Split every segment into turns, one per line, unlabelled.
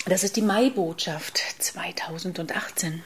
Das ist die Mai-Botschaft 2018.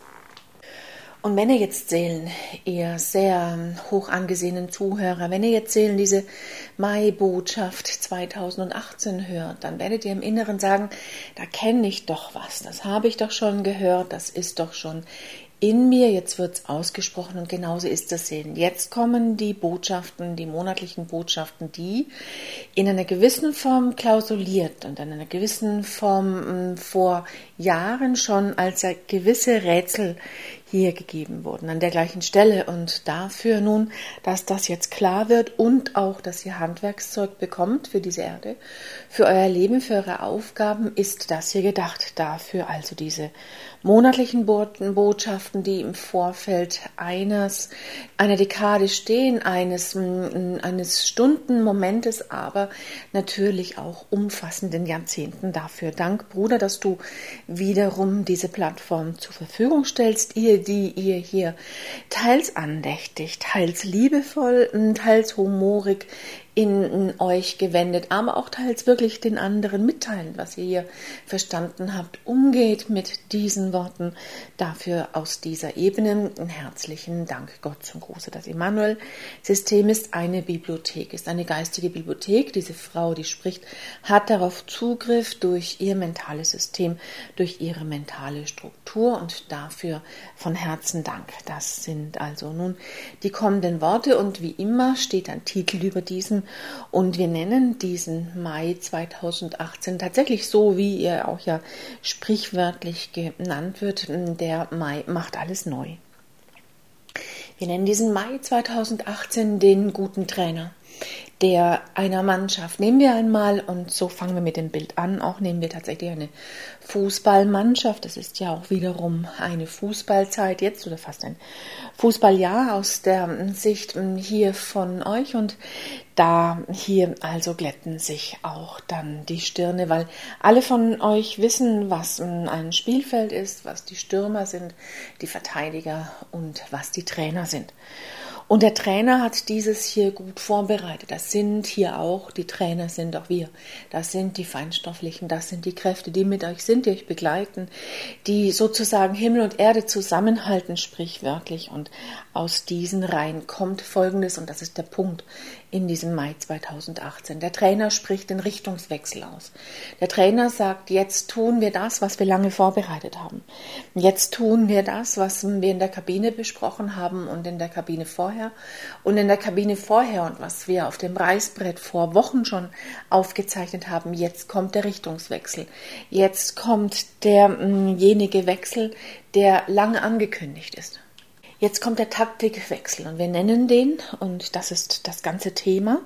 Und wenn ihr jetzt sehen, ihr sehr hoch angesehenen Zuhörer, wenn ihr jetzt sehen, diese Mai-Botschaft 2018 hört, dann werdet ihr im Inneren sagen, da kenne ich doch was, das habe ich doch schon gehört, das ist doch schon in mir, jetzt wird es ausgesprochen und genauso ist das sehen. Jetzt kommen die Botschaften, die monatlichen Botschaften, die in einer gewissen Form klausuliert und in einer gewissen Form vor Jahren schon als gewisse Rätsel hier gegeben wurden, an der gleichen Stelle. Und dafür nun, dass das jetzt klar wird und auch, dass ihr Handwerkszeug bekommt für diese Erde, für euer Leben, für eure Aufgaben, ist das hier gedacht. Dafür also diese monatlichen Botschaften, die im Vorfeld einer Dekade stehen, eines Stundenmomentes, aber natürlich auch umfassenden Jahrzehnten. Dafür Dank, Bruder, dass du wiederum diese Plattform zur Verfügung stellst, die ihr hier teils andächtig, teils liebevoll, teils humorig in euch gewendet, aber auch teils wirklich den anderen mitteilen, was ihr hier verstanden habt. Umgeht mit diesen Worten. Dafür aus dieser Ebene einen herzlichen Dank. Gott zum Gruße. Das Immanuel-System ist eine Bibliothek, ist eine geistige Bibliothek. Diese Frau, die spricht, hat darauf Zugriff durch ihr mentales System, durch ihre mentale Struktur und dafür von Herzen Dank. Das sind also nun die kommenden Worte und wie immer steht ein Titel über diesen und wir nennen diesen Mai 2018 tatsächlich so, wie er auch ja sprichwörtlich genannt wird, der Mai macht alles neu. Wir nennen diesen Mai 2018 den guten Trainer, der einer Mannschaft, nehmen wir einmal, und so fangen wir mit dem Bild an, auch nehmen wir tatsächlich eine Fußballmannschaft, das ist ja auch wiederum eine Fußballzeit jetzt oder fast ein Fußballjahr aus der Sicht hier von euch und da hier also glätten sich auch dann die Stirne, weil alle von euch wissen, was ein Spielfeld ist, was die Stürmer sind, die Verteidiger und was die Trainer sind. Und der Trainer hat dieses hier gut vorbereitet. Das sind hier auch, die Trainer sind auch wir. Das sind die Feinstofflichen, das sind die Kräfte, die mit euch sind, die euch begleiten, die sozusagen Himmel und Erde zusammenhalten, sprichwörtlich. Und aus diesen Reihen kommt Folgendes, und das ist der Punkt in diesem Mai 2018. Der Trainer spricht den Richtungswechsel aus. Der Trainer sagt, jetzt tun wir das, was wir lange vorbereitet haben. Jetzt tun wir das, was wir in der Kabine besprochen haben und in der Kabine vorher und in der Kabine vorher und was wir auf dem Reißbrett vor Wochen schon aufgezeichnet haben. Jetzt kommt der Richtungswechsel. Jetzt kommt derjenige Wechsel, der lange angekündigt ist. Jetzt kommt der Taktikwechsel und wir nennen den, und das ist das ganze Thema,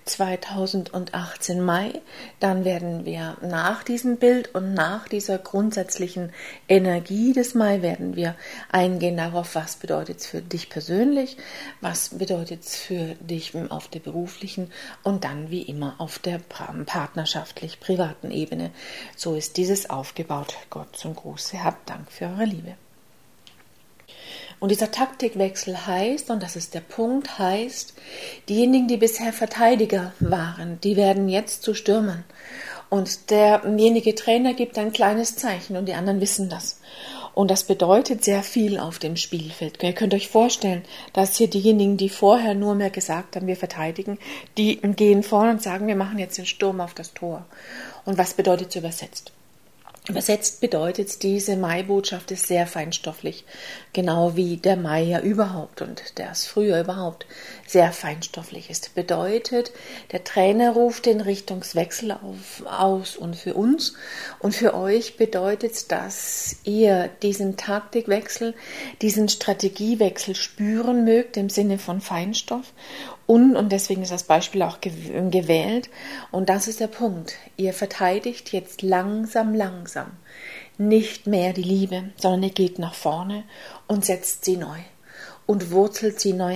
2018 Mai. Dann werden wir nach diesem Bild und nach dieser grundsätzlichen Energie des Mai werden wir eingehen darauf, was bedeutet es für dich persönlich, was bedeutet es für dich auf der beruflichen und dann wie immer auf der partnerschaftlich-privaten Ebene. So ist dieses aufgebaut. Gott zum Gruße, habt Dank für eure Liebe. Und dieser Taktikwechsel heißt, und das ist der Punkt, heißt, diejenigen, die bisher Verteidiger waren, die werden jetzt zu Stürmern. Und derjenige Trainer gibt ein kleines Zeichen und die anderen wissen das. Und das bedeutet sehr viel auf dem Spielfeld. Ihr könnt euch vorstellen, dass hier diejenigen, die vorher nur mehr gesagt haben, wir verteidigen, die gehen vorne und sagen, wir machen jetzt den Sturm auf das Tor. Und was bedeutet es übersetzt? Übersetzt bedeutet, diese Mai-Botschaft ist sehr feinstofflich, genau wie der Mai ja überhaupt und das Frühjahr überhaupt sehr feinstofflich ist. Bedeutet, der Trainer ruft den Richtungswechsel aus und für uns und für euch bedeutet, dass ihr diesen Taktikwechsel, diesen Strategiewechsel spüren mögt im Sinne von Feinstoff. Und deswegen ist das Beispiel auch gewählt. Und das ist der Punkt. Ihr verteidigt jetzt langsam nicht mehr die Liebe, sondern ihr geht nach vorne und setzt sie neu und wurzelt sie neu ein.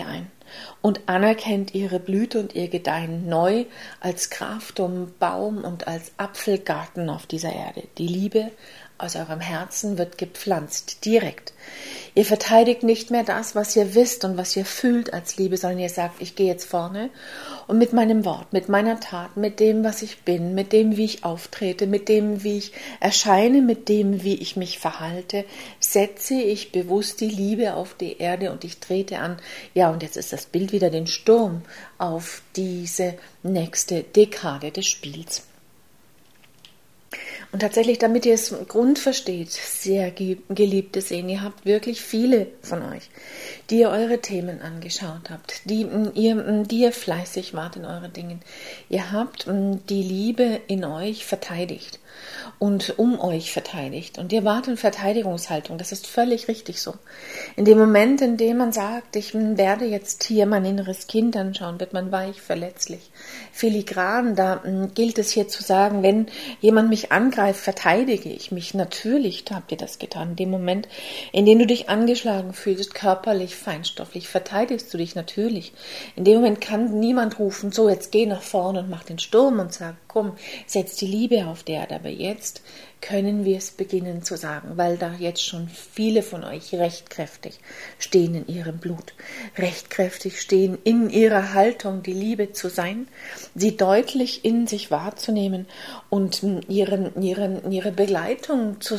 und anerkennt ihre Blüte und ihr Gedeihen neu als Kraftum, und als Apfelgarten auf dieser Erde. Die Liebe aus eurem Herzen wird gepflanzt, direkt. Ihr verteidigt nicht mehr das, was ihr wisst und was ihr fühlt als Liebe, sondern ihr sagt, ich gehe jetzt vorne und mit meinem Wort, mit meiner Tat, mit dem, was ich bin, mit dem, wie ich auftrete, mit dem, wie ich erscheine, mit dem, wie ich mich verhalte, setze ich bewusst die Liebe auf die Erde und ich trete an. Ja, und jetzt ist das Bild wieder den Sturm auf diese nächste Dekade des Spiels. Und tatsächlich, damit ihr es Grund versteht, sehr geliebte Seelen, ihr habt wirklich viele von euch, die ihr eure Themen angeschaut habt, die ihr fleißig wart in euren Dingen. Ihr habt die Liebe in euch verteidigt und um euch verteidigt. Und ihr wart in Verteidigungshaltung, das ist völlig richtig so. In dem Moment, in dem man sagt, ich werde jetzt hier mein inneres Kind anschauen, wird man weich, verletzlich, filigran. Da gilt es hier zu sagen, wenn jemand mich angreift, verteidige ich mich. Natürlich habt ihr das getan. In dem Moment, in dem du dich angeschlagen fühlst, körperlich, feinstofflich, verteidigst du dich natürlich. In dem Moment kann niemand rufen, so jetzt geh nach vorne und mach den Sturm und sag, komm, setz die Liebe auf die Erde. Aber jetzt können wir es beginnen zu sagen, weil da jetzt schon viele von euch rechtkräftig stehen in ihrem Blut, rechtkräftig stehen in ihrer Haltung, die Liebe zu sein, sie deutlich in sich wahrzunehmen und ihre Begleitung zu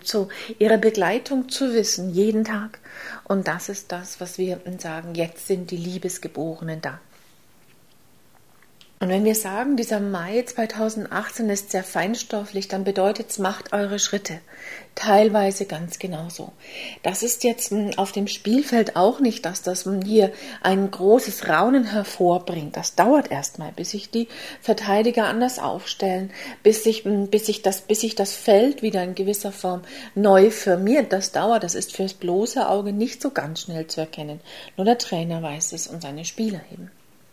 wissen, jeden Tag. Und das ist das, was wir sagen, jetzt sind die Liebesgeborenen da. Und wenn wir sagen, dieser Mai 2018 ist sehr feinstofflich, dann bedeutet es, macht eure Schritte. Teilweise ganz genauso. Das ist jetzt auf dem Spielfeld auch nicht, dass das hier ein großes Raunen hervorbringt. Das dauert erstmal, bis sich die Verteidiger anders aufstellen, bis sich das Feld wieder in gewisser Form neu firmiert. Das dauert, das ist fürs bloße Auge nicht so ganz schnell zu erkennen. Nur der Trainer weiß es und seine Spieler eben.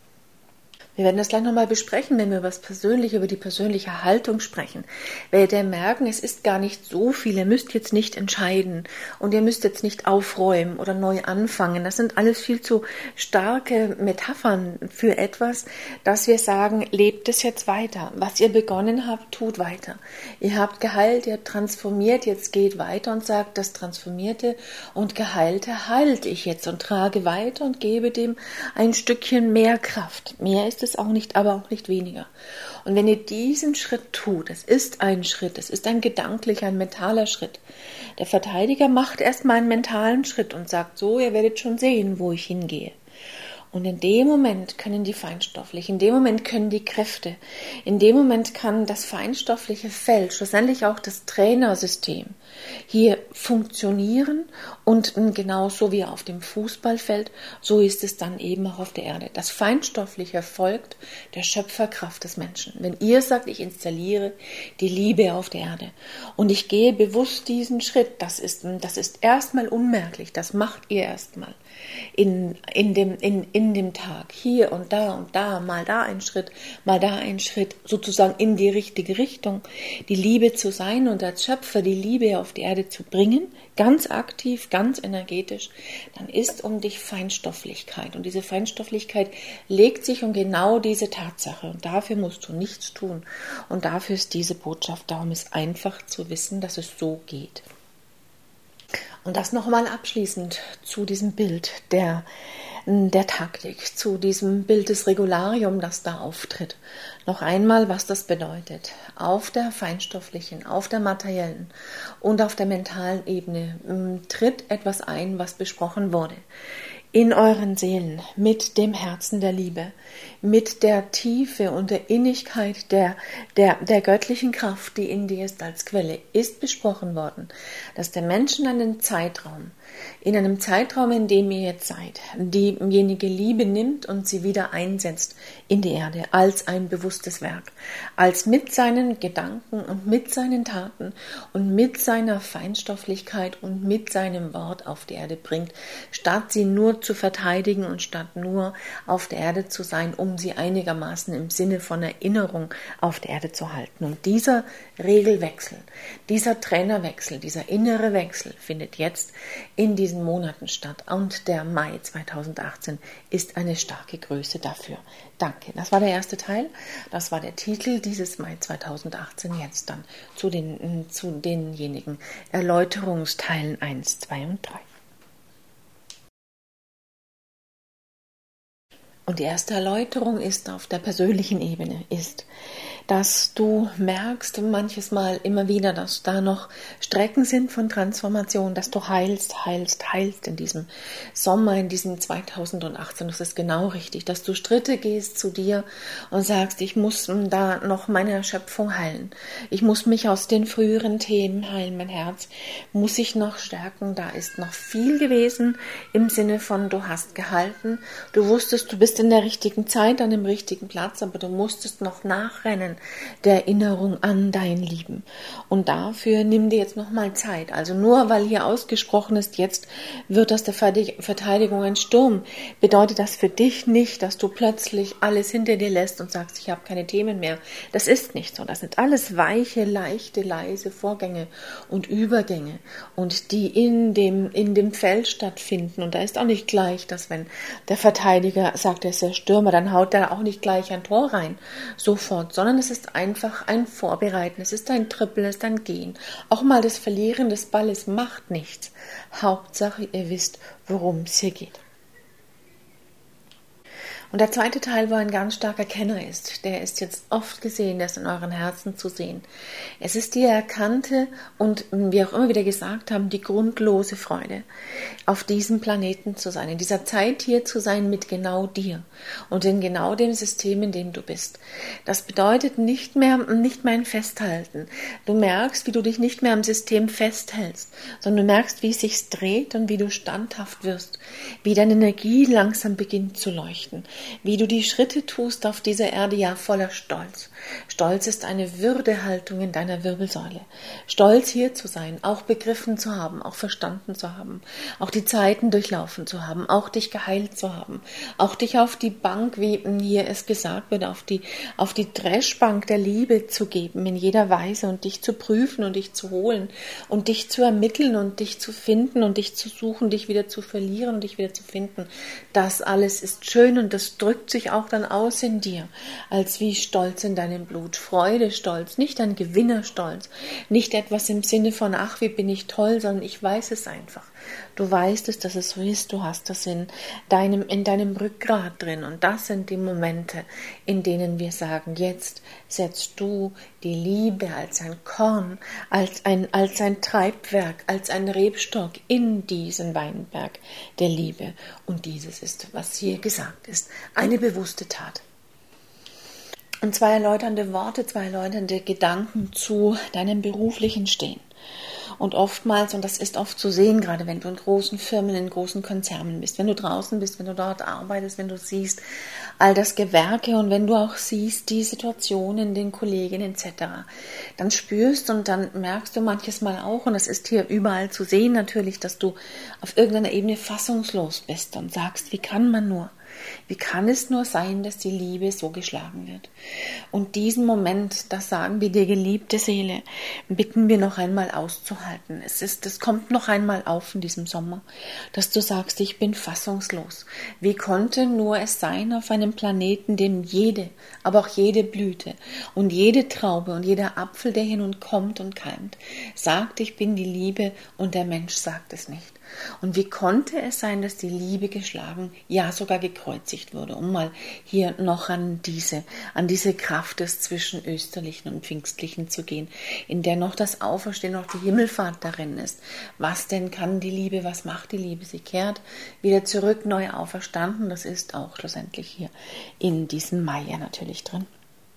Wir werden das gleich nochmal besprechen, wenn wir über die persönliche Haltung sprechen. Werdet ihr merken, es ist gar nicht so viel, ihr müsst jetzt nicht entscheiden und ihr müsst jetzt nicht aufräumen oder neu anfangen. Das sind alles viel zu starke Metaphern für etwas, dass wir sagen, lebt es jetzt weiter. Was ihr begonnen habt, tut weiter. Ihr habt geheilt, ihr habt transformiert, jetzt geht weiter und sagt, das Transformierte und Geheilte heilt ich jetzt und trage weiter und gebe dem ein Stückchen mehr Kraft. Mehr ist es auch nicht, aber auch nicht weniger. Und wenn ihr diesen Schritt tut, es ist ein Schritt, es ist ein gedanklicher, ein mentaler Schritt. Der Verteidiger macht erstmal einen mentalen Schritt und sagt so, ihr werdet schon sehen, wo ich hingehe. Und in dem Moment können die feinstofflichen, in dem Moment können die Kräfte, in dem Moment kann das feinstoffliche Feld, schlussendlich auch das Trainersystem hier funktionieren und genauso wie auf dem Fußballfeld, so ist es dann eben auch auf der Erde. Das Feinstoffliche folgt der Schöpferkraft des Menschen. Wenn ihr sagt, ich installiere die Liebe auf der Erde und ich gehe bewusst diesen Schritt, das ist erstmal unmerklich, das macht ihr erstmal in dem Tag, hier und da, mal da ein Schritt, sozusagen in die richtige Richtung, die Liebe zu sein und als Schöpfer die Liebe auf die Erde zu bringen, ganz aktiv, ganz energetisch, dann ist um dich Feinstofflichkeit. Und diese Feinstofflichkeit legt sich um genau diese Tatsache. Und dafür musst du nichts tun. Und dafür ist diese Botschaft, darum ist einfach zu wissen, dass es so geht. Und das nochmal abschließend zu diesem Bild der Taktik, zu diesem Bild des Regularium, das da auftritt. Noch einmal, was das bedeutet. Auf der feinstofflichen, auf der materiellen und auf der mentalen Ebene tritt etwas ein, was besprochen wurde. In euren Seelen, mit dem Herzen der Liebe, mit der Tiefe und der Innigkeit der göttlichen Kraft, die in dir ist als Quelle, ist besprochen worden, dass der Mensch in einem Zeitraum, in dem ihr jetzt seid, diejenige Liebe nimmt und sie wieder einsetzt in die Erde als ein bewusstes Werk, als mit seinen Gedanken und mit seinen Taten und mit seiner Feinstofflichkeit und mit seinem Wort auf die Erde bringt, statt sie nur nur zu verteidigen und statt nur auf der Erde zu sein, um sie einigermaßen im Sinne von Erinnerung auf der Erde zu halten. Und dieser Regelwechsel, dieser Trainerwechsel, dieser innere Wechsel findet jetzt in diesen Monaten statt. Und der Mai 2018 ist eine starke Größe dafür. Danke. Das war der erste Teil. Das war der Titel dieses Mai 2018. Jetzt dann zu denjenigen Erläuterungsteilen 1, 2 und 3. Und die erste Erläuterung ist auf der persönlichen Ebene, ist, dass du merkst manches Mal immer wieder, dass da noch Strecken sind von Transformation, dass du heilst in diesem Sommer, in diesem 2018. Das ist genau richtig, dass du Schritte gehst zu dir und sagst, ich muss da noch meine Erschöpfung heilen. Ich muss mich aus den früheren Themen heilen, mein Herz muss ich noch stärken. Da ist noch viel gewesen im Sinne von, du hast gehalten, du wusstest, du bist in der richtigen Zeit, an dem richtigen Platz, aber du musstest noch nachrennen der Erinnerung an dein Lieben. Und dafür nimm dir jetzt nochmal Zeit. Also nur weil hier ausgesprochen ist, jetzt wird aus der Verteidigung ein Sturm, bedeutet das für dich nicht, dass du plötzlich alles hinter dir lässt und sagst, ich habe keine Themen mehr. Das ist nicht so. Das sind alles weiche, leichte, leise Vorgänge und Übergänge und die in dem Feld stattfinden. Und da ist auch nicht gleich, dass wenn der Verteidiger sagt, er ist der Stürmer, dann haut er auch nicht gleich ein Tor rein, sofort, sondern es ist einfach ein Vorbereiten, es ist ein Trippeln, es ist ein Gehen. Auch mal das Verlieren des Balles macht nichts. Hauptsache, ihr wisst, worum es hier geht. Und der zweite Teil, wo ein ganz starker Kenner ist, der ist jetzt oft gesehen, der ist in euren Herzen zu sehen. Es ist die erkannte und, wie auch immer wieder gesagt haben, die grundlose Freude, auf diesem Planeten zu sein, in dieser Zeit hier zu sein mit genau dir und in genau dem System, in dem du bist. Das bedeutet nicht mehr ein Festhalten. Du merkst, wie du dich nicht mehr am System festhältst, sondern du merkst, wie es sich dreht und wie du standhaft wirst, wie deine Energie langsam beginnt zu leuchten. Wie du die Schritte tust auf dieser Erde, ja voller Stolz. Stolz ist eine Würdehaltung in deiner Wirbelsäule. Stolz hier zu sein, auch begriffen zu haben, auch verstanden zu haben, auch die Zeiten durchlaufen zu haben, auch dich geheilt zu haben, auch dich auf die Bank, wie hier es gesagt wird, auf die Dreschbank der Liebe zu geben in jeder Weise und dich zu prüfen und dich zu holen und dich zu ermitteln und dich zu finden und dich zu suchen, dich wieder zu verlieren und dich wieder zu finden. Das alles ist schön und das drückt sich auch dann aus in dir, als wie Stolz in deinem Blut, Freude, Stolz, nicht ein Gewinnerstolz, nicht etwas im Sinne von, ach, wie bin ich toll, sondern ich weiß es einfach. Du weißt es, dass es so ist, du hast das in deinem Rückgrat drin und das sind die Momente, in denen wir sagen, jetzt setzt du die Liebe als ein Korn, als ein Treibwerk, als ein Rebstock in diesen Weinberg der Liebe und dieses ist, was hier gesagt ist, eine bewusste Tat. Und zwei erläuternde Worte, zwei erläuternde Gedanken zu deinem beruflichen Stehen. Und oftmals, und das ist oft zu sehen, gerade wenn du in großen Firmen, in großen Konzernen bist, wenn du draußen bist, wenn du dort arbeitest, wenn du siehst all das Gewerke und wenn du auch siehst die Situationen, den Kollegen etc., dann spürst und dann merkst du manches Mal auch, und das ist hier überall zu sehen natürlich, dass du auf irgendeiner Ebene fassungslos bist und sagst, wie kann man nur? Wie kann es nur sein, dass die Liebe so geschlagen wird? Und diesen Moment, das sagen wir dir, geliebte Seele, bitten wir noch einmal auszuhalten. Es kommt noch einmal auf in diesem Sommer, dass du sagst, ich bin fassungslos. Wie konnte nur es sein auf einem Planeten, dem jede, aber auch jede Blüte und jede Traube und jeder Apfel, der hin und kommt und keimt, sagt, ich bin die Liebe und der Mensch sagt es nicht. Und wie konnte es sein, dass die Liebe geschlagen, ja sogar gekreuzigt wurde, um mal hier noch an diese Kraft des Zwischenösterlichen und Pfingstlichen zu gehen, in der noch das Auferstehen, noch die Himmelfahrt darin ist. Was denn kann die Liebe, was macht die Liebe? Sie kehrt wieder zurück, neu auferstanden, das ist auch schlussendlich hier in diesem Mai ja natürlich drin.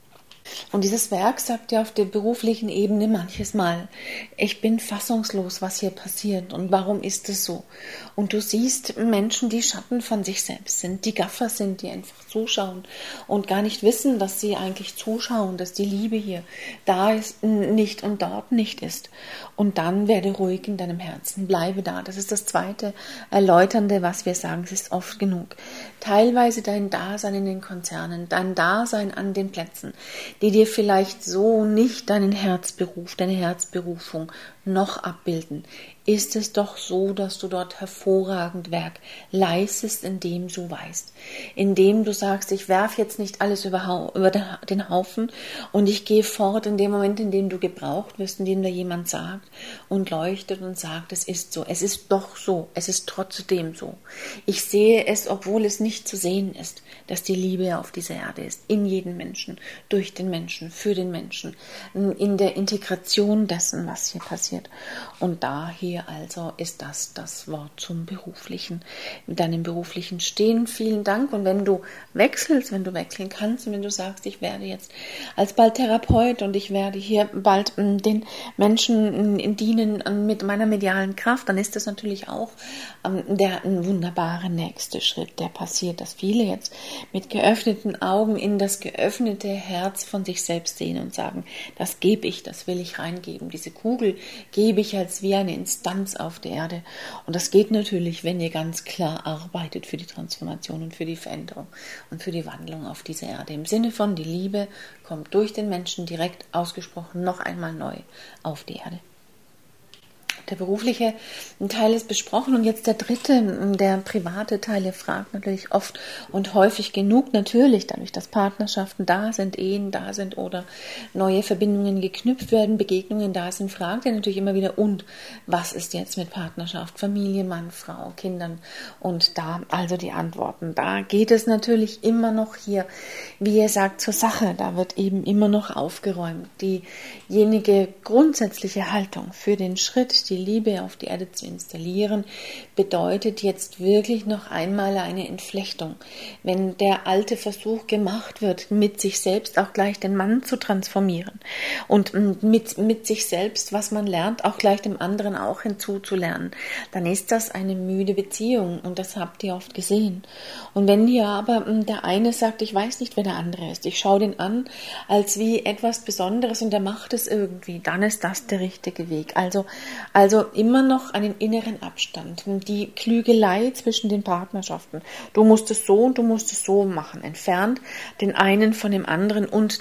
Und dieses Werk sagt ja auf der beruflichen Ebene manches Mal, ich bin fassungslos, was hier passiert und warum ist es so? Und du siehst Menschen, die Schatten von sich selbst sind, die Gaffer sind, die einfach zuschauen und gar nicht wissen, dass sie eigentlich zuschauen, dass die Liebe hier da ist, nicht und dort nicht ist. Und dann werde ruhig in deinem Herzen, bleibe da. Das ist das zweite Erläuternde, was wir sagen, es ist oft genug. Teilweise dein Dasein in den Konzernen, dein Dasein an den Plätzen, die dir vielleicht so nicht deinen Herzberuf, deine Herzberufung noch abbilden, ist es doch so, dass du dort hervorragend Werk leistest, indem du weißt, indem du sagst, ich werfe jetzt nicht alles über den Haufen und ich gehe fort in dem Moment, in dem du gebraucht wirst, in dem da jemand sagt und leuchtet und sagt, es ist so, es ist doch so, es ist trotzdem so. Ich sehe es, obwohl es nicht zu sehen ist, dass die Liebe auf dieser Erde ist, in jedem Menschen, durch den Menschen, für den Menschen, in der Integration dessen, was hier passiert. Und da hier also ist das Wort zum Beruflichen, mit deinem beruflichen Stehen. Vielen Dank. Und wenn du wechselst, wenn du wechseln kannst und wenn du sagst, ich werde jetzt alsbald Therapeut und ich werde hier bald den Menschen dienen mit meiner medialen Kraft, dann ist das natürlich auch der wunderbare nächste Schritt, der passiert, dass viele jetzt mit geöffneten Augen in das geöffnete Herz von sich selbst sehen und sagen, das gebe ich, das will ich reingeben. Diese Kugel gebe ich als wie eine Instanz auf der Erde. Und das geht natürlich, wenn ihr ganz klar arbeitet für die Transformation und für die Veränderung und für die Wandlung auf dieser Erde. Im Sinne von, die Liebe kommt durch den Menschen direkt ausgesprochen noch einmal neu auf die Erde. Der berufliche Teil ist besprochen und jetzt der dritte, der private Teil, ihr fragt natürlich oft und häufig genug natürlich, dadurch, dass Partnerschaften da sind, Ehen da sind oder neue Verbindungen geknüpft werden, Begegnungen da sind, fragt ihr natürlich immer wieder, und was ist jetzt mit Partnerschaft, Familie, Mann, Frau, Kindern? Und da also die Antworten, da geht es natürlich immer noch hier, wie ihr sagt, zur Sache, da wird eben immer noch aufgeräumt. Diejenige grundsätzliche Haltung für den Schritt, die Liebe auf die Erde zu installieren, bedeutet jetzt wirklich noch einmal eine Entflechtung. Wenn der alte Versuch gemacht wird, mit sich selbst auch gleich den Mann zu transformieren und mit sich selbst, was man lernt, auch gleich dem anderen auch hinzuzulernen, dann ist das eine müde Beziehung und das habt ihr oft gesehen. Und wenn hier aber der eine sagt, ich weiß nicht, wer der andere ist, ich schaue den an als wie etwas Besonderes und er macht es irgendwie, dann ist das der richtige Weg. Also immer noch einen inneren Abstand, die Klügelei zwischen den Partnerschaften. Du musst es so und du musst es so machen. Entfernt den einen von dem anderen und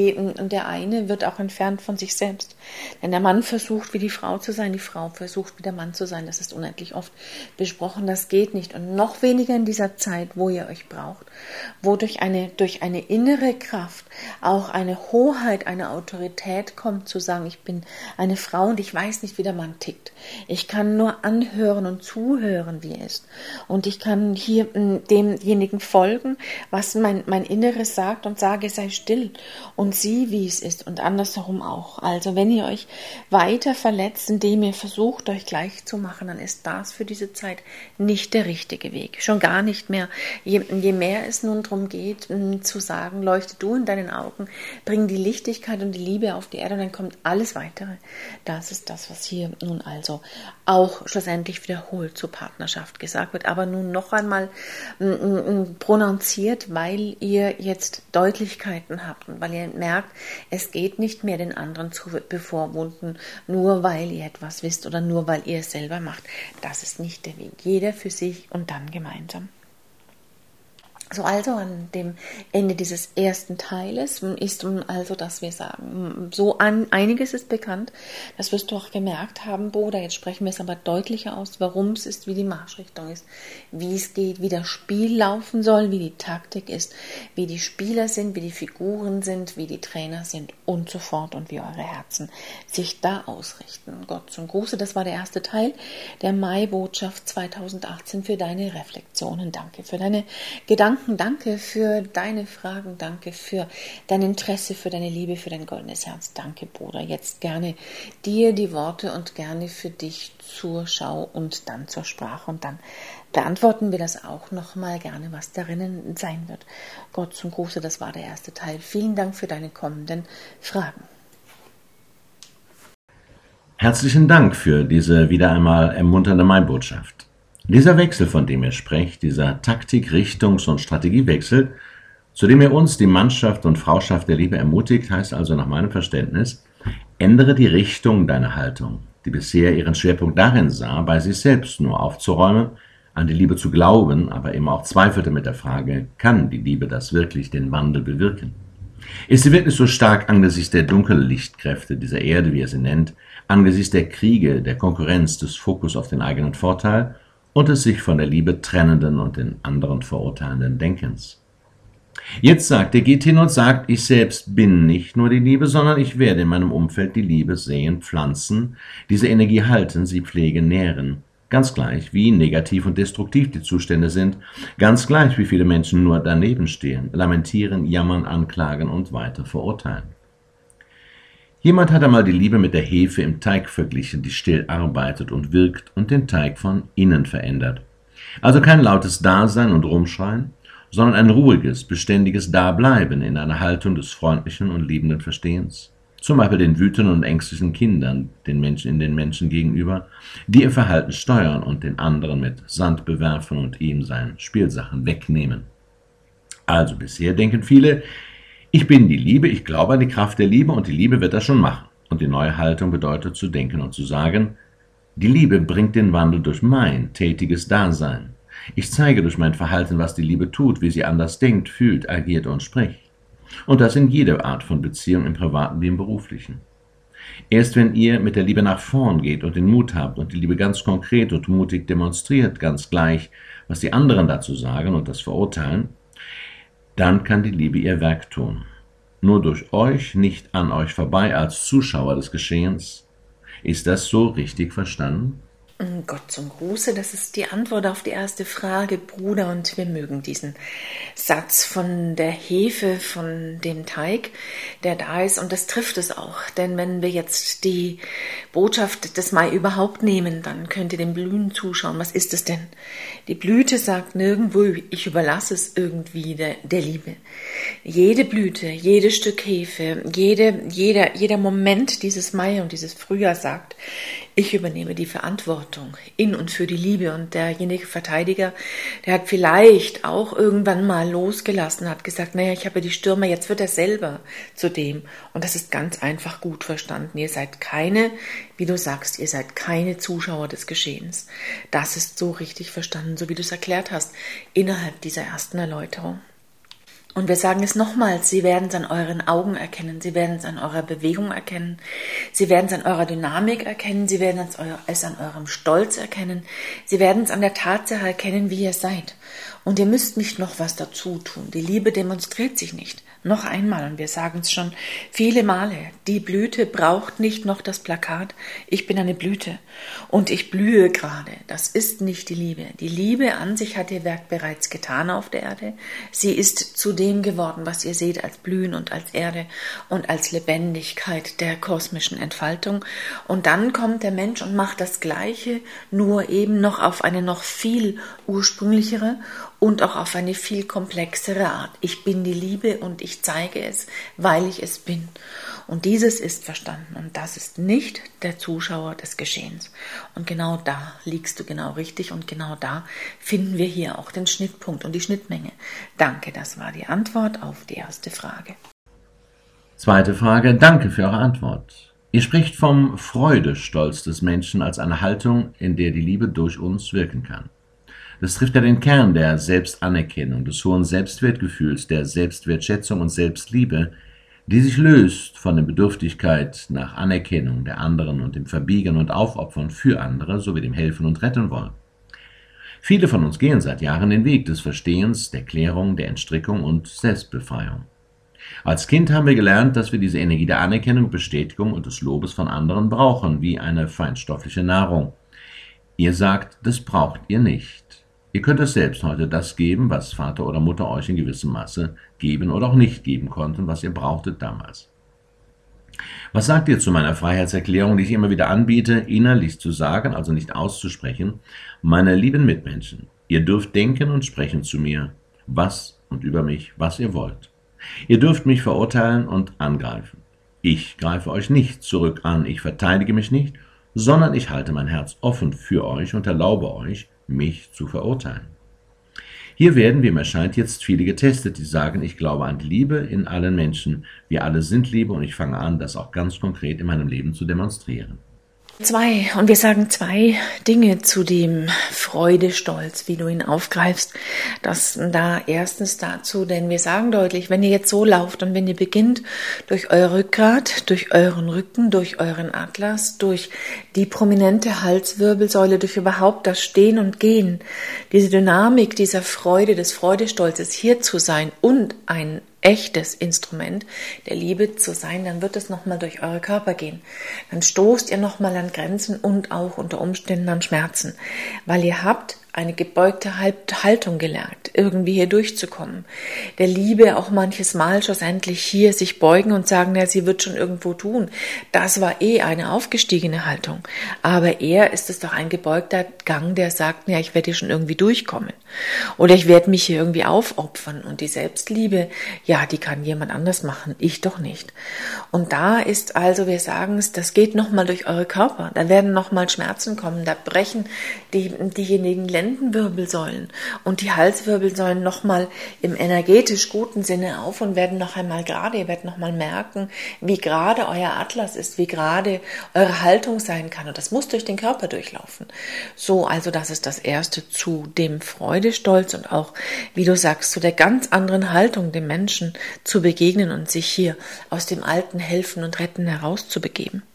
der eine wird auch entfernt von sich selbst. Denn der Mann versucht, wie die Frau zu sein, die Frau versucht, wie der Mann zu sein. Das ist unendlich oft besprochen, das geht nicht. Und noch weniger in dieser Zeit, wo ihr euch braucht, wo durch eine innere Kraft auch eine Hoheit, eine Autorität kommt, zu sagen, ich bin eine Frau und ich weiß nicht, wie der Mann tickt. Ich kann nur anhören und zuhören, wie er ist. Und ich kann hier demjenigen folgen, was mein Inneres sagt und sage, sei still und sieh, wie es ist und andersherum auch. Also wenn ihr euch weiter verletzt, indem ihr versucht, euch gleich zu machen, dann ist das für diese Zeit nicht der richtige Weg. Schon gar nicht mehr. Je mehr es nun darum geht, zu sagen, leuchte du in deinen Augen, bring die Lichtigkeit und die Liebe auf die Erde und dann kommt alles Weitere. Das ist das, was hier nun also auch schlussendlich wiederholt zur Partnerschaft gesagt wird, aber nun noch einmal prononziert, weil ihr jetzt Deutlichkeiten habt und weil ihr merkt, es geht nicht mehr den anderen zu bevormunden, nur weil ihr etwas wisst oder nur weil ihr es selber macht. Das ist nicht der Weg. Jeder für sich und dann gemeinsam. So, also an dem Ende dieses ersten Teiles ist also, dass wir sagen, so einiges ist bekannt, das wirst du auch gemerkt haben, Bruder, jetzt sprechen wir es aber deutlicher aus, warum es ist, wie die Marschrichtung ist, wie es geht, wie das Spiel laufen soll, wie die Taktik ist, wie die Spieler sind, wie die Figuren sind, wie die Trainer sind und so fort und wie eure Herzen sich da ausrichten. Gott zum Gruße, das war der erste Teil der Mai-Botschaft 2018 für deine Reflexionen. Danke für deine Gedanken danken. Danke für deine Fragen. Danke für dein Interesse, für deine Liebe, für dein goldenes Herz. Danke, Bruder. Jetzt gerne dir die Worte und gerne für dich zur Schau und dann zur Sprache. Und dann beantworten wir das auch nochmal gerne, was darin sein wird. Gott zum Gruße, das war der erste Teil. Vielen Dank für deine kommenden Fragen.
Herzlichen Dank für diese wieder einmal ermunternde Mai-Botschaft. Dieser Wechsel, von dem ihr sprecht, dieser Taktik-, Richtungs- und Strategiewechsel, zu dem ihr uns, die Mannschaft und Frauschaft der Liebe, ermutigt, heißt also nach meinem Verständnis, ändere die Richtung deiner Haltung, die bisher ihren Schwerpunkt darin sah, bei sich selbst nur aufzuräumen, an die Liebe zu glauben, aber immer auch zweifelte mit der Frage, kann die Liebe das wirklich den Wandel bewirken? Ist sie wirklich so stark angesichts der Dunkellichtkräfte dieser Erde, wie er sie nennt, angesichts der Kriege, der Konkurrenz, des Fokus auf den eigenen Vorteil und des sich von der Liebe trennenden und den anderen verurteilenden Denkens? Jetzt sagt er, geht hin und sagt, ich selbst bin nicht nur die Liebe, sondern ich werde in meinem Umfeld die Liebe säen, pflanzen, diese Energie halten, sie pflegen, nähren. Ganz gleich, wie negativ und destruktiv die Zustände sind, ganz gleich, wie viele Menschen nur daneben stehen, lamentieren, jammern, anklagen und weiter verurteilen. Jemand hat einmal die Liebe mit der Hefe im Teig verglichen, die still arbeitet und wirkt und den Teig von innen verändert. Also kein lautes Dasein und Rumschreien, sondern ein ruhiges, beständiges Dableiben in einer Haltung des freundlichen und liebenden Verstehens. Zum Beispiel den wütenden und ängstlichen Kindern, den Menschen gegenüber, die ihr Verhalten steuern und den anderen mit Sand bewerfen und ihm seine Spielsachen wegnehmen. Also bisher denken viele, ich bin die Liebe, ich glaube an die Kraft der Liebe und die Liebe wird das schon machen. Und die neue Haltung bedeutet zu denken und zu sagen, die Liebe bringt den Wandel durch mein tätiges Dasein. Ich zeige durch mein Verhalten, was die Liebe tut, wie sie anders denkt, fühlt, agiert und spricht. Und das in jeder Art von Beziehung, im Privaten wie im Beruflichen. Erst wenn ihr mit der Liebe nach vorn geht und den Mut habt und die Liebe ganz konkret und mutig demonstriert, ganz gleich, was die anderen dazu sagen und das verurteilen, dann kann die Liebe ihr Werk tun. Nur durch euch, nicht an euch vorbei als Zuschauer des Geschehens. Ist das so richtig verstanden?
Gott zum Gruße, das ist die Antwort auf die erste Frage, Bruder, und wir mögen diesen Satz von der Hefe, von dem Teig, der da ist, und das trifft es auch, denn wenn wir jetzt die Botschaft des Mai überhaupt nehmen, dann könnt ihr dem Blühen zuschauen. Was ist es denn? Die Blüte sagt nirgendwo, ich überlasse es irgendwie der Liebe. Jede Blüte, jedes Stück Hefe, jeder Moment dieses Mai und dieses Frühjahr sagt, ich übernehme die Verantwortung in und für die Liebe. Und derjenige Verteidiger, der hat vielleicht auch irgendwann mal losgelassen, hat gesagt, naja, ich habe die Stürme, jetzt wird er selber zu dem. Und das ist ganz einfach gut verstanden. Ihr seid keine, wie du sagst, ihr seid keine Zuschauer des Geschehens. Das ist so richtig verstanden, so wie du es erklärt hast, innerhalb dieser ersten Erläuterung. Und wir sagen es nochmals, Sie werden es an euren Augen erkennen, Sie werden es an eurer Bewegung erkennen, Sie werden es an eurer Dynamik erkennen, Sie werden es an eurem Stolz erkennen, Sie werden es an der Tatsache erkennen, wie ihr seid. Und ihr müsst nicht noch was dazu tun. Die Liebe demonstriert sich nicht. Noch einmal, und wir sagen es schon viele Male, die Blüte braucht nicht noch das Plakat, ich bin eine Blüte und ich blühe gerade. Das ist nicht die Liebe. Die Liebe an sich hat ihr Werk bereits getan auf der Erde. Sie ist zu dem geworden, was ihr seht als Blühen und als Erde und als Lebendigkeit der kosmischen Entfaltung. Und dann kommt der Mensch und macht das Gleiche, nur eben noch auf eine noch viel ursprünglichere und auch auf eine viel komplexere Art. Ich bin die Liebe und ich zeige es, weil ich es bin. Und dieses ist verstanden und das ist nicht der Zuschauer des Geschehens. Und genau da liegst du genau richtig und genau da finden wir hier auch den Schnittpunkt und die Schnittmenge. Danke, das war die Antwort auf die erste Frage.
Zweite Frage, danke für eure Antwort. Ihr spricht vom Freudestolz des Menschen als eine Haltung, in der die Liebe durch uns wirken kann. Das trifft ja den Kern der Selbstanerkennung, des hohen Selbstwertgefühls, der Selbstwertschätzung und Selbstliebe, die sich löst von der Bedürftigkeit nach Anerkennung der anderen und dem Verbiegen und Aufopfern für andere sowie dem Helfen und Retten wollen. Viele von uns gehen seit Jahren den Weg des Verstehens, der Klärung, der Entstrickung und Selbstbefreiung. Als Kind haben wir gelernt, dass wir diese Energie der Anerkennung, Bestätigung und des Lobes von anderen brauchen, wie eine feinstoffliche Nahrung. Ihr sagt, das braucht ihr nicht. Ihr könnt es selbst heute das geben, was Vater oder Mutter euch in gewissem Maße geben oder auch nicht geben konnten, was ihr brauchtet damals. Was sagt ihr zu meiner Freiheitserklärung, die ich immer wieder anbiete, innerlich zu sagen, also nicht auszusprechen? Meine lieben Mitmenschen, ihr dürft denken und sprechen zu mir, was und über mich, was ihr wollt. Ihr dürft mich verurteilen und angreifen. Ich greife euch nicht zurück an, ich verteidige mich nicht, sondern ich halte mein Herz offen für euch und erlaube euch, mich zu verurteilen. Hier werden, wie mir scheint, jetzt viele getestet, die sagen, ich glaube an die Liebe in allen Menschen. Wir alle sind Liebe und ich fange an, das auch ganz konkret in meinem Leben zu demonstrieren.
Wir sagen zwei Dinge zu dem Freudestolz, wie du ihn aufgreifst. Das da erstens dazu, denn wir sagen deutlich, wenn ihr jetzt so lauft und wenn ihr beginnt durch euer Rückgrat, durch euren Rücken, durch euren Atlas, durch die prominente Halswirbelsäule, durch überhaupt das Stehen und Gehen, diese Dynamik dieser Freude, des Freudestolzes hier zu sein und ein echtes Instrument der Liebe zu sein, dann wird es nochmal durch eure Körper gehen. Dann stoßt ihr nochmal an Grenzen und auch unter Umständen an Schmerzen, weil ihr habt eine gebeugte Haltung gelernt, irgendwie hier durchzukommen. Der Liebe auch manches Mal schlussendlich hier sich beugen und sagen, ja, sie wird schon irgendwo tun. Das war eine aufgestiegene Haltung. Aber eher ist es doch ein gebeugter Gang, der sagt, ja, ich werde hier schon irgendwie durchkommen. Oder ich werde mich hier irgendwie aufopfern. Und die Selbstliebe, ja, die kann jemand anders machen, ich doch nicht. Und da ist also, wir sagen es, das geht nochmal durch eure Körper. Da werden nochmal Schmerzen kommen, da brechen diejenigen Lendenwirbelsäulen und die Halswirbelsäulen nochmal im energetisch guten Sinne auf und werden noch einmal gerade, ihr werdet nochmal merken, wie gerade euer Atlas ist, wie gerade eure Haltung sein kann und das muss durch den Körper durchlaufen. So, also das ist das Erste zu dem Freudestolz und auch, wie du sagst, zu der ganz anderen Haltung dem Menschen zu begegnen und sich hier aus dem alten Helfen und Retten herauszubegeben.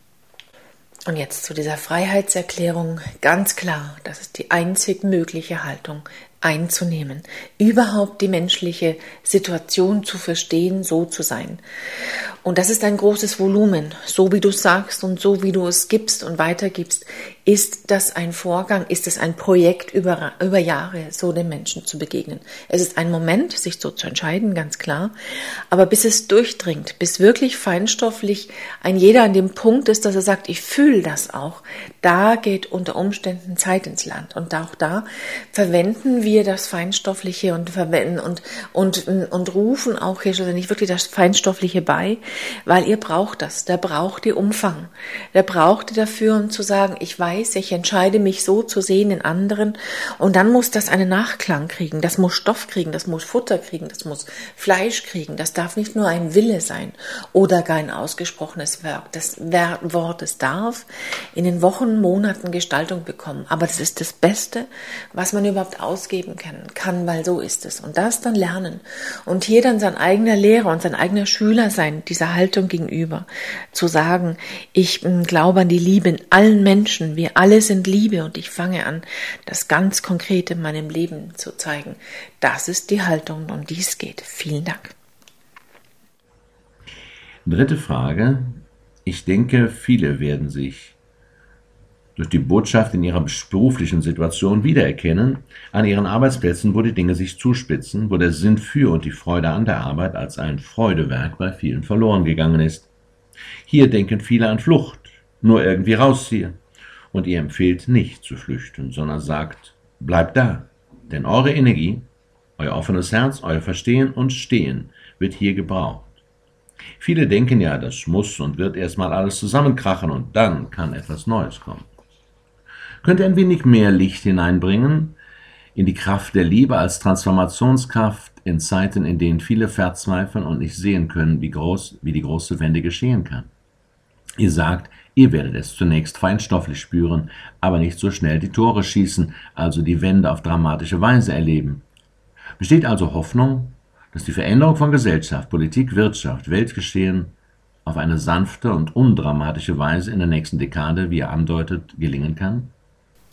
Und jetzt zu dieser Freiheitserklärung, ganz klar, das ist die einzig mögliche Haltung einzunehmen, überhaupt die menschliche Situation zu verstehen, so zu sein. Und das ist ein großes Volumen, so wie du es sagst und so wie du es gibst und weitergibst, ist das ein Vorgang, ist es ein Projekt über Jahre, so den Menschen zu begegnen. Es ist ein Moment, sich so zu entscheiden, ganz klar, aber bis es durchdringt, bis wirklich feinstofflich ein jeder an dem Punkt ist, dass er sagt, ich fühle das auch, da geht unter Umständen Zeit ins Land und auch da verwenden wir das Feinstoffliche und verwenden und rufen auch hier schon nicht wirklich das Feinstoffliche bei, weil ihr braucht das, da braucht ihr Umfang, da braucht ihr dafür, um zu sagen, ich weiß, ich entscheide mich so zu sehen in anderen und dann muss das einen Nachklang kriegen, das muss Stoff kriegen, das muss Futter kriegen, das muss Fleisch kriegen, das darf nicht nur ein Wille sein oder gar ein ausgesprochenes Wort, es darf in den Wochen, Monaten Gestaltung bekommen, aber das ist das Beste, was man überhaupt ausgeben kann, weil so ist es und das dann lernen und hier dann sein eigener Lehrer und sein eigener Schüler sein, dieser Haltung gegenüber, zu sagen, ich glaube an die Liebe in allen Menschen, wir alle sind Liebe und ich fange an, das ganz konkret in meinem Leben zu zeigen. Das ist die Haltung, um die es geht. Vielen Dank.
Dritte Frage. Ich denke, viele werden sich durch die Botschaft in ihrer beruflichen Situation wiedererkennen, an ihren Arbeitsplätzen, wo die Dinge sich zuspitzen, wo der Sinn für und die Freude an der Arbeit als ein Freudewerk bei vielen verloren gegangen ist. Hier denken viele an Flucht, nur irgendwie rausziehen. Und ihr empfehlt nicht zu flüchten, sondern sagt, bleibt da, denn eure Energie, euer offenes Herz, euer Verstehen und Stehen wird hier gebraucht. Viele denken ja, das muss und wird erstmal alles zusammenkrachen und dann kann etwas Neues kommen. Könnt ihr ein wenig mehr Licht hineinbringen in die Kraft der Liebe als Transformationskraft in Zeiten, in denen viele verzweifeln und nicht sehen können, wie die große Wende geschehen kann? Ihr sagt, ihr werdet es zunächst feinstofflich spüren, aber nicht so schnell die Tore schießen, also die Wende auf dramatische Weise erleben. Besteht also Hoffnung, dass die Veränderung von Gesellschaft, Politik, Wirtschaft, Weltgeschehen auf eine sanfte und undramatische Weise in der nächsten Dekade, wie er andeutet, gelingen kann?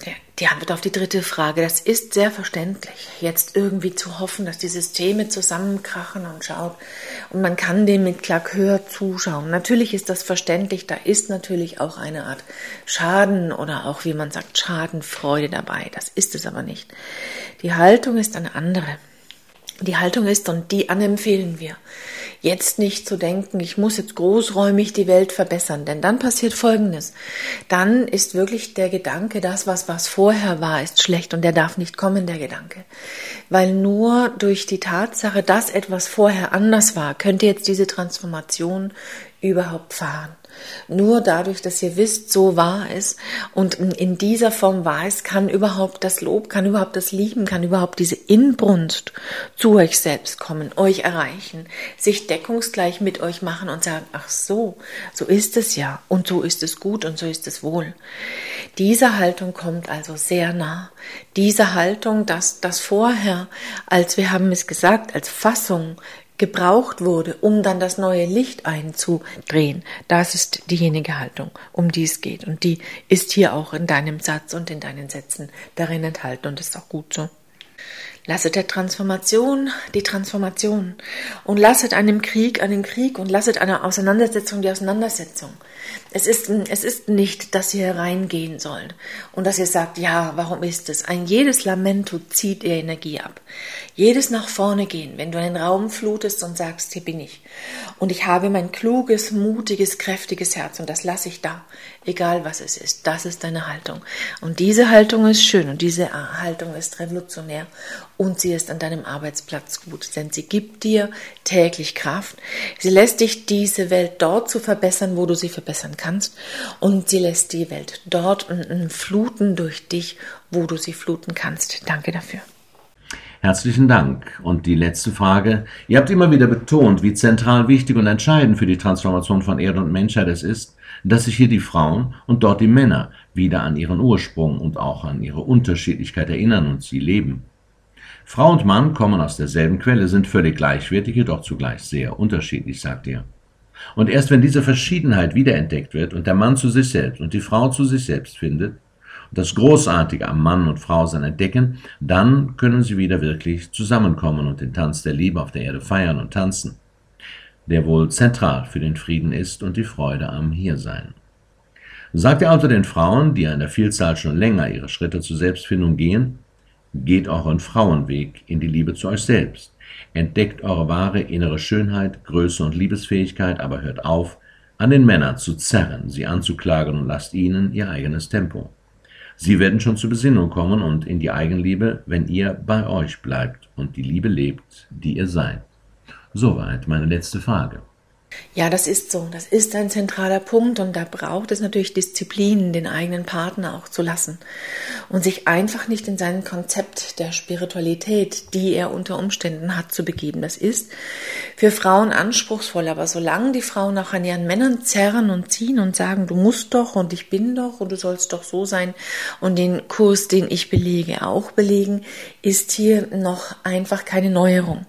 Die Antwort auf die dritte Frage, das ist sehr verständlich, jetzt irgendwie zu hoffen, dass die Systeme zusammenkrachen und schaut und man kann dem mit Klackhör zuschauen. Natürlich ist das verständlich, da ist natürlich auch eine Art Schaden oder auch, wie man sagt, Schadenfreude dabei. Das ist es aber nicht. Die Haltung ist eine andere. Die Haltung ist, und die anempfehlen wir, jetzt nicht zu denken, ich muss jetzt großräumig die Welt verbessern, denn dann passiert Folgendes. Dann ist wirklich der Gedanke, das, was vorher war, ist schlecht und der darf nicht kommen, der Gedanke. Weil nur durch die Tatsache, dass etwas vorher anders war, könnte jetzt diese Transformation überhaupt fahren. Nur dadurch, dass ihr wisst, so war es und in dieser Form war es, kann überhaupt das Lob, kann überhaupt das Lieben, kann überhaupt diese Inbrunst zu euch selbst kommen, euch erreichen, sich deckungsgleich mit euch machen und sagen, ach so, so ist es ja und so ist es gut und so ist es wohl. Diese Haltung kommt also sehr nah. Diese Haltung, dass das vorher, als wir haben es gesagt, als Fassung gebraucht wurde, um dann das neue Licht einzudrehen. Das ist diejenige Haltung, um die es geht. Und die ist hier auch in deinem Satz und in deinen Sätzen darin enthalten und ist auch gut so. Lasset der Transformation die Transformation und lasset einem Krieg einen Krieg und lasset einer Auseinandersetzung die Auseinandersetzung. Es ist nicht, dass ihr hereingehen sollt und dass ihr sagt, ja, warum ist es? Jedes Lamento zieht ihr Energie ab. Jedes nach vorne gehen, wenn du einen Raum flutest und sagst, hier bin ich. Und ich habe mein kluges, mutiges, kräftiges Herz und das lasse ich da, egal was es ist. Das ist deine Haltung. Und diese Haltung ist schön und diese Haltung ist revolutionär und sie ist an deinem Arbeitsplatz gut, denn sie gibt dir täglich Kraft. Sie lässt dich diese Welt dort zu verbessern, wo du sie verbessern kannst und sie lässt die Welt dort fluten durch dich, wo du sie fluten kannst. Danke dafür.
Herzlichen Dank. Und die letzte Frage. Ihr habt immer wieder betont, wie zentral, wichtig und entscheidend für die Transformation von Erde und Menschheit es ist, dass sich hier die Frauen und dort die Männer wieder an ihren Ursprung und auch an ihre Unterschiedlichkeit erinnern und sie leben. Frau und Mann kommen aus derselben Quelle, sind völlig gleichwertig, jedoch zugleich sehr unterschiedlich, sagt ihr. Und erst wenn diese Verschiedenheit wiederentdeckt wird und der Mann zu sich selbst und die Frau zu sich selbst findet, das Großartige am Mann und Frau sein entdecken, dann können sie wieder wirklich zusammenkommen und den Tanz der Liebe auf der Erde feiern und tanzen, der wohl zentral für den Frieden ist und die Freude am Hiersein. Sagt der Autor den Frauen, die in der Vielzahl schon länger ihre Schritte zur Selbstfindung gehen, geht euren Frauenweg in die Liebe zu euch selbst, entdeckt eure wahre innere Schönheit, Größe und Liebesfähigkeit, aber hört auf, an den Männern zu zerren, sie anzuklagen und lasst ihnen ihr eigenes Tempo. Sie werden schon zur Besinnung kommen und in die Eigenliebe, wenn ihr bei euch bleibt und die Liebe lebt, die ihr seid. Soweit meine letzte Frage.
Ja, das ist so. Das ist ein zentraler Punkt und da braucht es natürlich Disziplin, den eigenen Partner auch zu lassen und sich einfach nicht in sein Konzept der Spiritualität, die er unter Umständen hat, zu begeben. Das ist für Frauen anspruchsvoll, aber solange die Frauen auch an ihren Männern zerren und ziehen und sagen, du musst doch und ich bin doch und du sollst doch so sein und den Kurs, den ich belege, auch belegen, ist hier noch einfach keine Neuerung.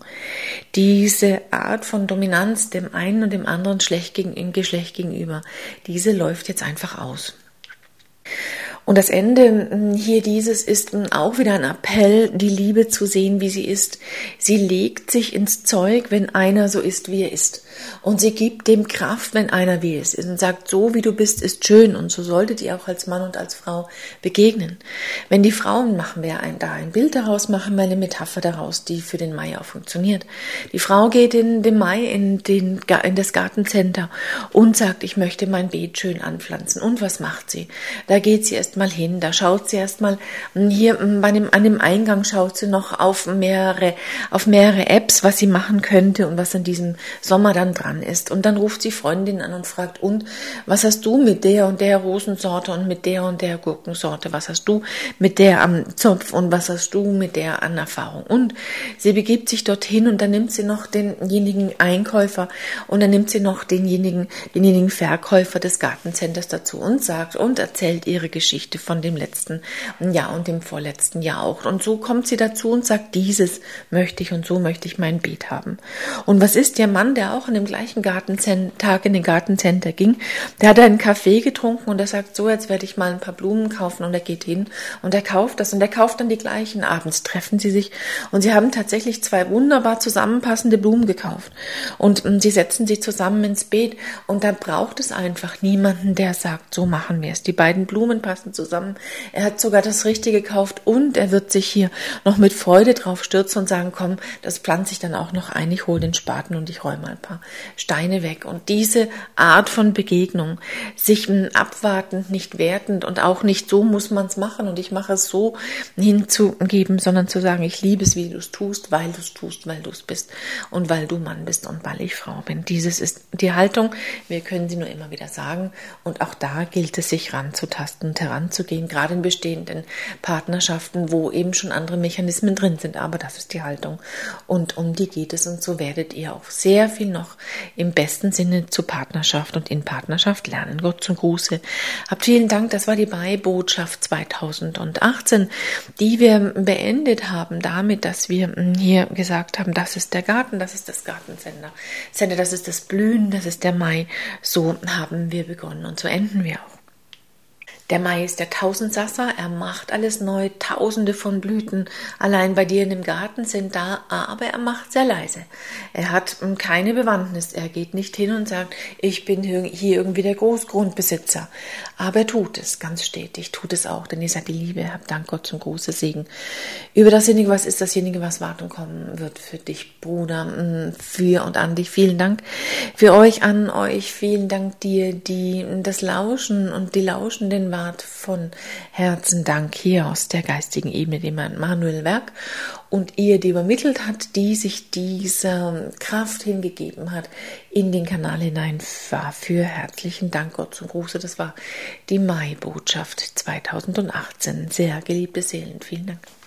Diese Art von Dominanz dem einen und dem anderen Geschlecht gegenüber, diese läuft jetzt einfach aus. Und das Ende hier dieses ist auch wieder ein Appell, die Liebe zu sehen, wie sie ist. Sie legt sich ins Zeug, wenn einer so ist, wie er ist. Und sie gibt dem Kraft, wenn einer wie es ist. Und sagt, so wie du bist, ist schön. Und so solltet ihr auch als Mann und als Frau begegnen. Wenn die Frauen, machen wir da ein Bild daraus, machen wir eine Metapher daraus, die für den Mai auch funktioniert. Die Frau geht in den Mai in das Gartencenter und sagt, ich möchte mein Beet schön anpflanzen. Und was macht sie? Da geht sie erst mal hin, da schaut sie erst mal, hier an dem Eingang schaut sie noch auf mehrere Apps, was sie machen könnte und was in diesem Sommer dann dran ist. Und dann ruft sie Freundin an und fragt, und was hast du mit der und der Rosensorte und mit der und der Gurkensorte? Was hast du mit der am Zopf und was hast du mit der an Erfahrung? Und sie begibt sich dorthin und dann nimmt sie noch denjenigen Einkäufer und dann nimmt sie noch denjenigen Verkäufer des Gartencenters dazu und sagt und erzählt ihre Geschichte. Geschichte von dem letzten Jahr und dem vorletzten Jahr auch. Und so kommt sie dazu und sagt, dieses möchte ich und so möchte ich mein Beet haben. Und was ist der Mann, der auch an dem gleichen Tag in den Gartencenter ging, der hat einen Kaffee getrunken und er sagt, so, jetzt werde ich mal ein paar Blumen kaufen, und er geht hin und er kauft das und er kauft dann die gleichen. Abends treffen sie sich und sie haben tatsächlich 2 wunderbar zusammenpassende Blumen gekauft und sie setzen sie zusammen ins Beet und da braucht es einfach niemanden, der sagt, so machen wir es. Die beiden Blumen passen zusammen. Er hat sogar das Richtige gekauft und er wird sich hier noch mit Freude drauf stürzen und sagen, komm, das pflanze ich dann auch noch ein, ich hole den Spaten und ich räume mal ein paar Steine weg. Und diese Art von Begegnung, sich abwartend, nicht wertend und auch nicht so muss man es machen und ich mache es so hinzugeben, sondern zu sagen, ich liebe es, wie du es tust, weil du es bist und weil du Mann bist und weil ich Frau bin. Dieses ist die Haltung. Wir können sie nur immer wieder sagen und auch da gilt es, sich ranzutasten und heranzugehen, gerade in bestehenden Partnerschaften, wo eben schon andere Mechanismen drin sind. Aber das ist die Haltung und um die geht es und so werdet ihr auch sehr viel noch im besten Sinne zu Partnerschaft und in Partnerschaft lernen. Gott zum Gruße. Habt vielen Dank, das war die Mai-Botschaft 2018, die wir beendet haben damit, dass wir hier gesagt haben, das ist der Garten, das ist das Gartencenter, das ist das Blühen, das ist der Mai. So haben wir begonnen und so enden wir auch. Der Mai ist der Tausendsasser, er macht alles neu, Tausende von Blüten allein bei dir in dem Garten sind da, aber er macht sehr leise. Er hat keine Bewandtnis, er geht nicht hin und sagt, ich bin hier irgendwie der Großgrundbesitzer. Aber er tut es ganz stetig, tut es auch, denn ihr seid die Liebe, habt Dank Gott zum großen Segen. Über dasjenige, was ist dasjenige, was warten kommen wird für dich, Bruder, für und an dich. Vielen Dank für euch, an euch, vielen Dank dir, die das Lauschen und die Lauschenden wart von Herzen Dank hier aus der geistigen Ebene, dem Manuel Werk und ihr, die übermittelt hat, die sich dieser Kraft hingegeben hat, in den Kanal hinein war. Für herzlichen Dank Gott zum Gruße. Das war die Mai-Botschaft 2018. Sehr geliebte Seelen, vielen Dank.